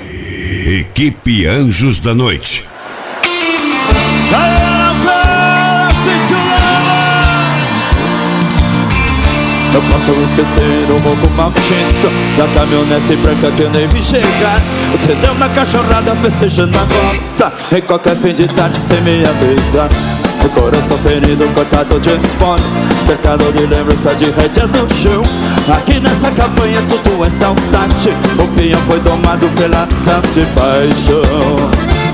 Equipe Anjos da Noite. Não posso esquecer o roubo maldito da caminhonete branca que eu nem vi chegar. O tendeu na cachorrada festejando a volta em qualquer fim de tarde sem me avisar. O coração ferido, cortado de esporos, cercado de lembrança de rédeas no chão. Aqui nessa campanha tudo é saudade. O peão foi domado pela tal de paixão.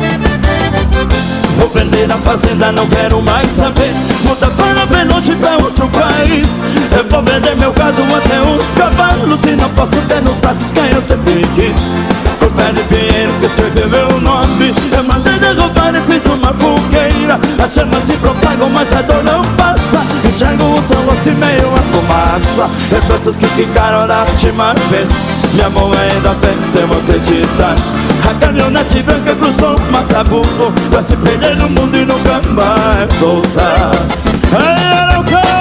Vou vender a fazenda, não quero mais saber. Muda para bem longe, pra outro país. Eu vou vender meu gado até os cavalos e não posso ter nos braços quem eu sempre quis. O pé de pinheiro que escreveu meu nome, eu mandei derrubar e fiz uma fogueira. As chamas se propagam, mas a dor não passa. Enxergo o seu rosto e meio a fumaça. Lembranças que ficaram da última vez. Minha mão ainda venceu acreditar. A caminhonete branca cruzou o Mataburro pra se perder no mundo e nunca mais voltar. Ai, eu não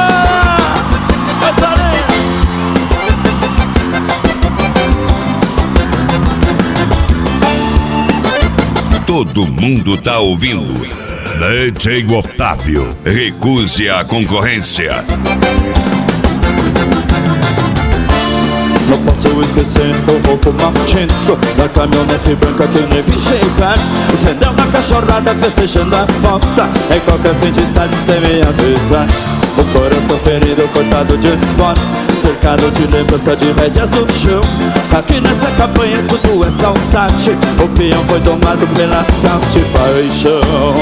Todo mundo tá ouvindo. DJ Otávio, recuse a concorrência. Não posso esquecer o roubo maldito da caminhonete branca que eu nem vi chegar. Entendeu na cachorrada festejando a volta em qualquer fim de tarde sem me avisar. O coração ferido, cortado de esporte, cercado de lembrança de rédeas no chão. Aqui nessa campanha tudo é saudade. O peão foi domado pela tal de paixão.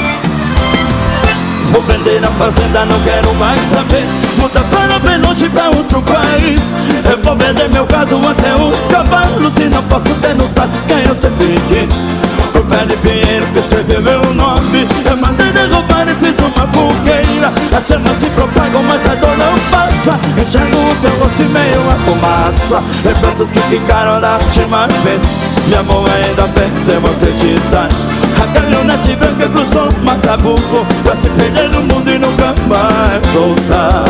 Vou vender a fazenda, não quero mais saber. Muda para bem longe, pra outro país. Eu vou vender meu gado até os cavalos e não posso ter nos braços quem eu sempre quis. O pé de pinheiro que escreveu meu nome, eu mandei derrubar e fiz uma fogueira. As chamas se propagam, mas a dor não passa. Enxergo o seu rosto e meio a fumaça. Lembranças que ficaram da última vez. Minha mão ainda venceu acreditar. A caminhonete branca cruzou o Mataburro pra se perder no mundo e nunca mais voltar.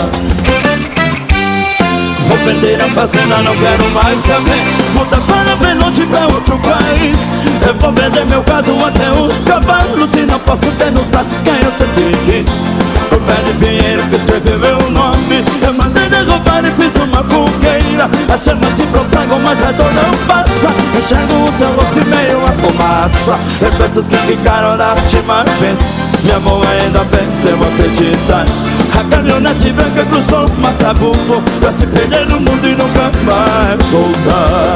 Vou vender a fazenda, não quero mais saber. Muda para bem longe, pra outro país. Eu vou vender meu gado até os cavalos e não posso ter nos braços quem eu sempre quis. O pé de pinheiro que escreveu meu nome, eu mandei derrubar e fiz uma fogueira. As chamas se propagam, mas a dor não passa. Enxergo o seu rosto e meio a fumaça. Lembranças que ficaram da última vez. Minha mão ainda venceu acreditar. A caminhonete branca cruzou o Mataburro pra se perder no mundo e nunca mais voltar.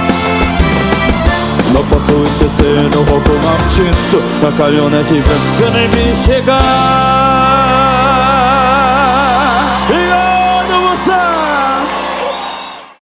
Não posso esquecer o roubo maldito da caminhonete branca que nem vi chegar.